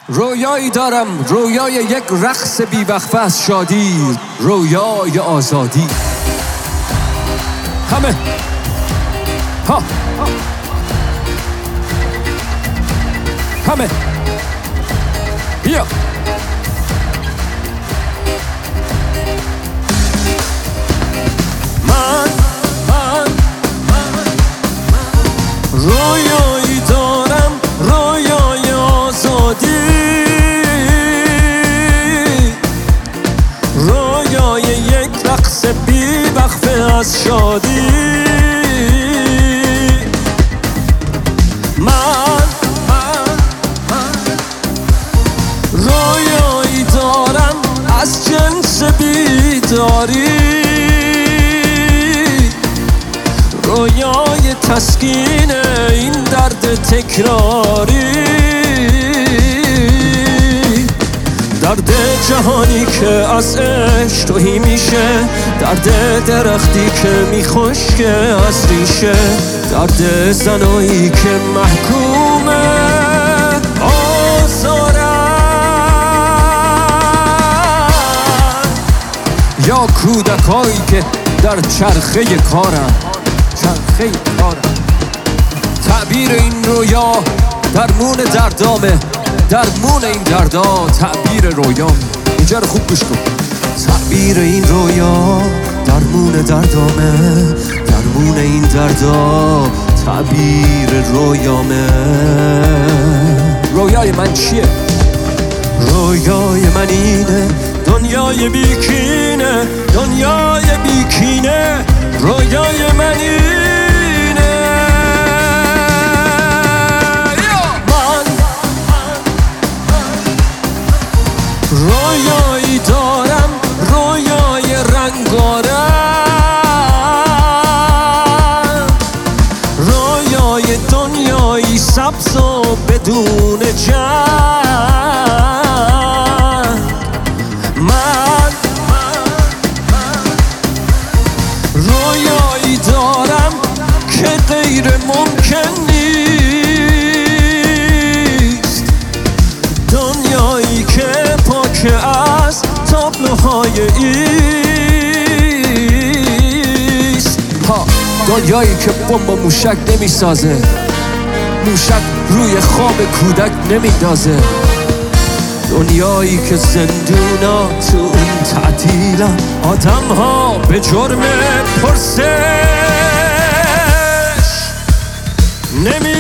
رویایی دارم، رویای یک رقص بیوقفه از شادی، رویای آزادی. همه ها همه بیا من رویایی دارم، رویای آزادی، رویای یک رقص بیوقفه از شادی. من رویایی دارم از جنس بیداری، رویای تسکین این درد تکراری، درد جهانی که از عشق توهی میشه، درد درختی که میخشکه از ریشه، درد زنایی که محکومه آزارن، یا کودکایی که در چرخه کارن. تعبیر این رویا درمون دردامه، درمون این دردا تعبیر رویام. اینجا رو خوب گوش کن. تعبیر این رویا درمون دردامه، درمون این دردا تعبیر رویامه. رویای من چیه؟ رویای من اینه، دنیای بیکینه، دنیای بیکینه، رویای من اینه. رویایی دارم، رویای رنگارنگ، رویای دنیایی سبز و بدون جنگ. من رویایی دارم که غیر ممکن نیست، دنیایی که پاک از تابلوهای ایست. دنیایی که بمب و موشک نمیسازه، موشک روی خواب کودک نمیندازه، دنیایی که زندونا تو اون تعطیلن، آدم ها به جرم پرسش